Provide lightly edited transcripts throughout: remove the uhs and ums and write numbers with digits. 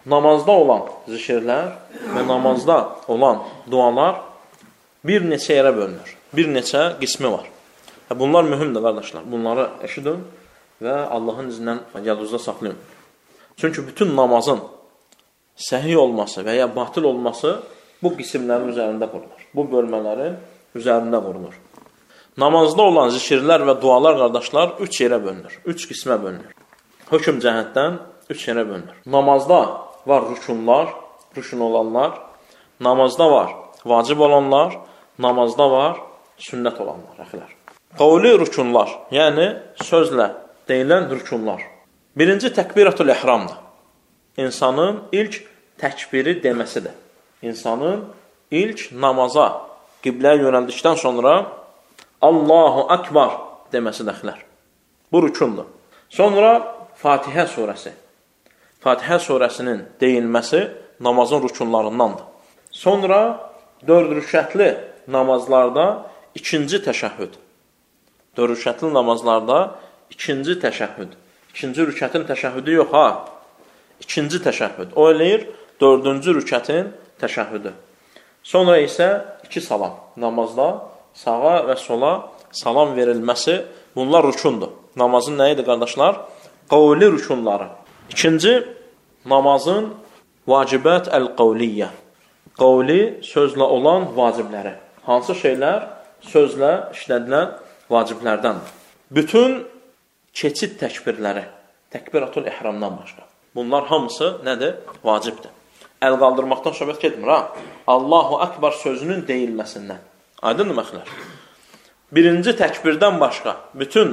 namazda olan zikirlər və namazda olan dualar bir neçə yerə bölünür. Bir neçə qismi var. Bunlar mühümdür, qardaşlar. Bunları eşidin və Allahın izindən yadınızda saxlayın. Çünki bütün namazın səhih olması və ya batil olması bu qismlərin üzərində qurulur. Bu bölmələrin üzərində qurulur. Namazda olan zikirlər və dualar, qardaşlar, 3 yerə bölünür. 3 qismə bölünür. Hökm cəhətdən 3 yerə bölünür. Namazda var rükunlar, rükun olanlar. Namazda var vacib olanlar. Namazda var sünnət olanlar, əxilər. Qavli rükunlar, yəni sözlə deyilən rükunlar. Birinci təkbiratul ihramdır. İnsanın ilk təkbiri deməsidir. İnsanın ilk namaza qibləyə yönəldikdən sonra Allahu Akbar deməsidir, əxilər. Bu rükundur. Sonra Fatihə surəsi. Fatihə surəsinin deyilməsi namazın rükunlarındandır. Sonra 4 rükətli namazlarda ikinci təşəhhüd. 4 rükətli namazlarda ikinci təşəhhüd. İkinci rükətin təşəhhüdü yox, ha. İkinci təşəhhüd. O eləyir 4-cü rükətin təşəhhüdü. Sonra isə 2 salam. Namazda sağa və sola salam verilməsi, bunlar rükundur. Namazın nə idi, qardaşlar? Qavli rükunları. İkinci, namazın vacibət əl-qavliyyə. Qavli sözlə olan vacibləri. Hansı şeylər sözlə işlədilən vaciblərdəndir? Bütün keçid təkbirləri, təkbiratul ihramdan başqa. Bunlar hamısı nədir? Vacibdir. Əl qaldırmaqdan söhbət getmir, ha? Allahu Akbar sözünün deyilməsindən. Aydındır məxlər? Birinci təkbirdən başqa bütün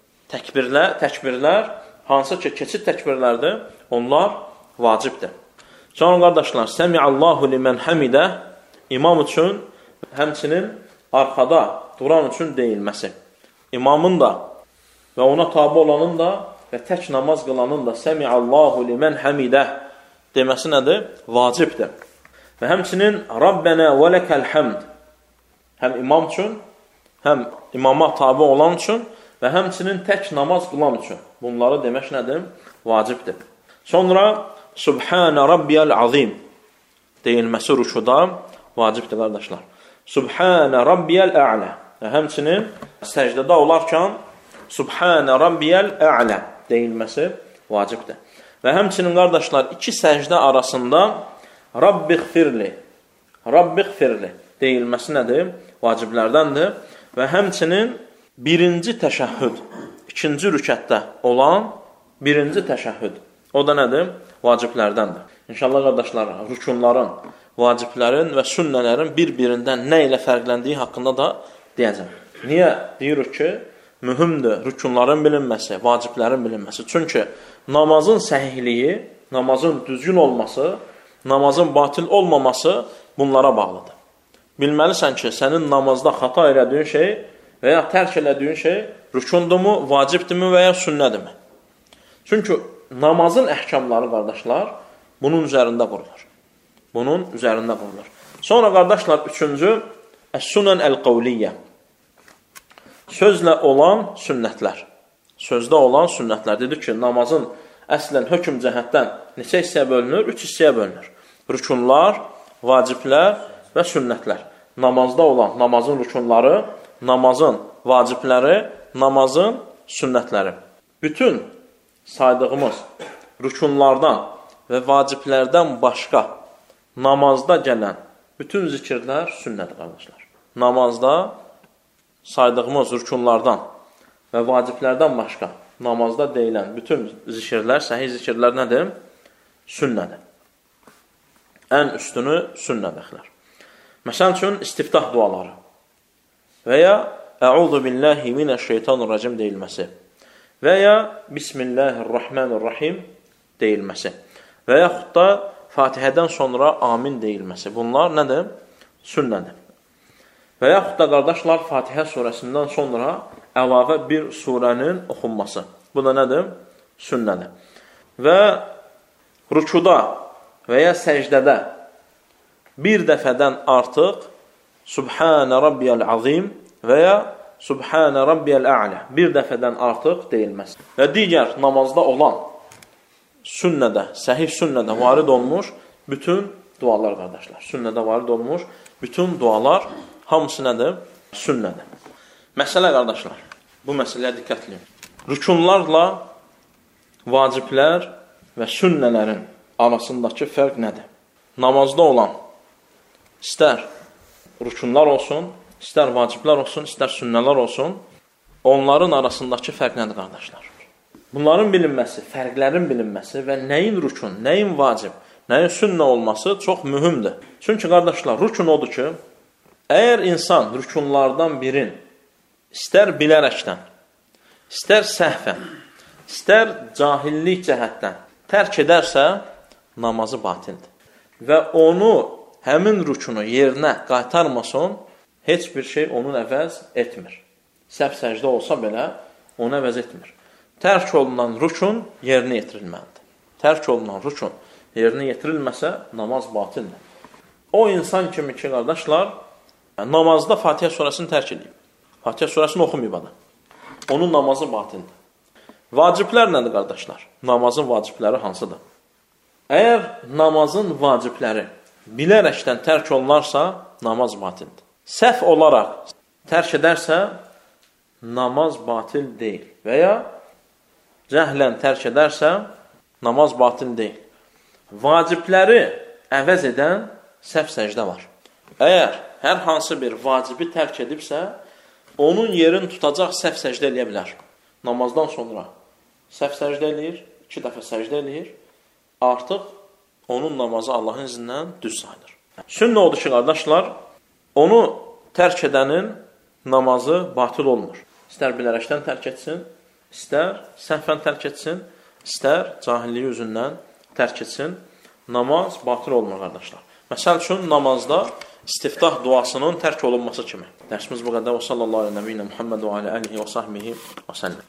təkbirlər hansı ki keçid təkbirlərdir, onlar vacibdir. Sonra qardaşlar, Səmi'allahu limən həmidə imam üçün, həmçinin arxada duran üçün deyilməsi. İmamın da və ona tabi olanın da və tək namaz qılanın da Səmi'allahu limən həmidə deməsi nədir? Vacibdir. Və həmçinin Rabbənə və ləkəl həmd həm imam üçün, həm imama tabi olan üçün və həmçinin tək namaz qılan üçün. Bunları demək nədir? Vacibdir. Sonra Subhanə Rabbiyəl Azim deyilməsi rükuda vacibdir, qardaşlar. Subhanə Rabbiyəl Ə'lə və həmçinin səcdədə olarkən Subhanə Rabbiyəl Ə'lə deyilməsi vacibdir. Və həmçinin, qardaşlar, 2 səcdə arasında Rabbiğfirli deyilməsi nədir? Vaciblərdəndir. Və həmçinin birinci təşəhhüd, ikinci rükətdə olan birinci təşəhhüd. O da nədir? Vaciblərdəndir. İnşallah, qardaşlar, rükunların, vaciblərin və sünnələrin bir-birindən nə ilə fərqləndiyi haqqında da deyəcəm. Niyə deyirik ki, mühümdür rükunların bilinməsi, vaciblərin bilinməsi? Çünki namazın səhihliyi, namazın düzgün olması, namazın batil olmaması bunlara bağlıdır. Bilməlisən ki, sənin namazda xata elədiyin şey və ya tərk elədiyin şey rükundurmu, vacibdirmi və ya sünnədirmi? Çünki namazın əhkamları, qardaşlar, bunun üzərində qurulur. Bunun üzərində qurulur. Sonra, qardaşlar, 3-cü, əs-sunən əl-qavliyyə. Sözlə olan sünnətlər. Sözdə olan sünnətlər. Dedik ki, namazın əslən hökm cəhətdən neçə hissəyə bölünür? 3 hissəyə bölünür. Rükunlar, vaciblər və sünnətlər. Namazda olan namazın rükunları, namazın vacibləri, namazın sünnətləri. Bütün saydığımız rükunlardan və vaciblərdən başqa namazda gələn bütün zikirlər sünnədir, qardaşlar. Namazda saydığımız rükunlardan və vaciblərdən başqa namazda deyilən bütün zikirlər, səhih zikirlər nədir? Sünnədir. Ən üstünü sünnədəxlər. Məsəl üçün, istiftah duaları və ya Əuzu billahi minəşşeytanirracim deyilməsi və ya Bismillahirrahmanirrahim deyilməsi və yaxud da Fatihədən sonra amin deyilməsi. Bunlar nədir? Sünnədir. Və yaxud da, qardaşlar, Fatihə surəsindən sonra əlavə bir surənin oxunması. Bu da nədir? Sünnədir. Və rükuda və ya səcdədə bir dəfədən artıq Subhanə Rabbiyəl Azim və ya Subhanə Rabbiyəl Ə'lə bir dəfədən artıq deyilməz. Və digər namazda olan sünnədə, səhih sünnədə varid olmuş bütün dualar qardaşlar. Sünnədə varid olmuş bütün dualar hamısı nədir? Sünnədir. Məsələ qardaşlar, bu məsələyə diqqətli. Rükunlarla vaciblər və sünnələrin arasındakı fərq nədir? Namazda olan istər rükunlar olsun, istər vaciblər olsun, istər sünnələr olsun, onların arasındakı fərq nədir qardaşlar? Bunların bilinməsi, fərqlərin bilinməsi və nəyin rükun, nəyin vacib, nəyin sünnə olması çox mühümdür. Çünki qardaşlar, rükun odur ki, əgər insan rükunlardan birin istər bilərəkdən, istər səhvən, istər cahillik cəhətdən tərk edərsə, namazı batildir. Və onu, həmin rükunu yerinə qaytarmasın, heç bir şey onun əvəz etmir. Səhv səcdə olsa belə, onu əvəz etmir. Tərk olunan rükun yerinə yetirilməlidir. Tərk olunan rükun yerinə yetirilməsə, namaz batildir. O insan kimi ki, qardaşlar, namazda Fatihə surəsini tərk edib. Fatihə surəsini oxumayıb adam. Onun namazı batildir. Vaciblər nədir, qardaşlar? Namazın vacibləri hansıdır? Əgər namazın vacibləri bilərəkdən tərk olunarsa, namaz batildir. Səhv olaraq tərk edərsə, namaz batil deyil. Və ya cəhlən tərk edərsə, namaz batil deyil. Vacibləri əvəz edən səhv səcdə var. Əgər hər hansı bir vacibi tərk edibsə, onun yerini tutacaq səhv səcdə eləyə bilər. Namazdan sonra səhv səcdə eləyir, 2 dəfə səcdə eləyir, artıq onun namazı Allahın izindən düz sayılır. Sünnə odur ki, qardaşlar, onu tərk edənin namazı batil olmur. İstər bilərəkdən tərk etsin, istər səhvən tərk etsin, istər cahilliyi üzündən tərk etsin, namaz batil olmur, qardaşlar. Məsəl üçün, namazda istiftah duasının tərk olunması kimi. Dərsimiz bu qədər. Və sallallahu aleyhi və səlləm Muhammed və alə alihi və sahbihi və səlləm.